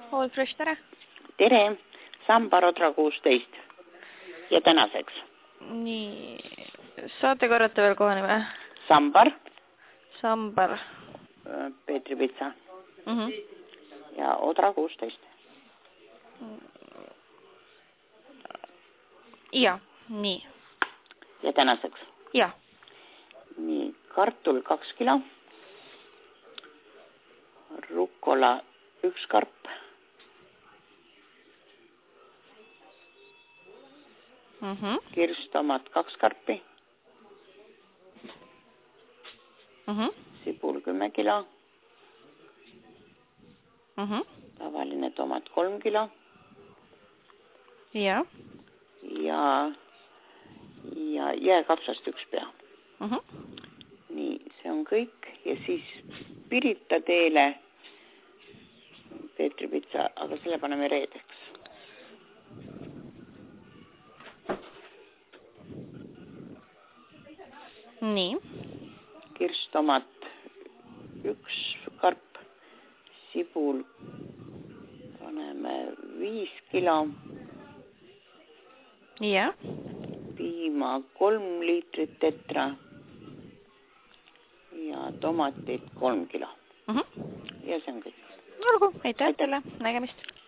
All Fresh, tere! Tere! Sambar Odra 16 ja tänaseks. Nii, saate korrata veel koha nime? Sambar. Sambar. Peetri Pitsa. Ja Odra 16. Ja, nii. Ja tänaseks. Ja. Nii, kartul 2 kilo. Rukola 1 karp. Kirstomat 2 karpi. Sibul 10 kilo. Tavaline tomat 3 kilo. Ja. Ja jääkapsast 1 pea. Nii, see on kõik. Ja siis Pirita teele Peetri Pitsa, aga selle paneme reedeks. Nii. Kirstomat 1 karp. Sibul paneme 5 kilo. Ja. Piima 3 liitrit tetra. Ja tomatid 3 kilo. Ja see on kõik. Olgu, aitäh teile, nägemist.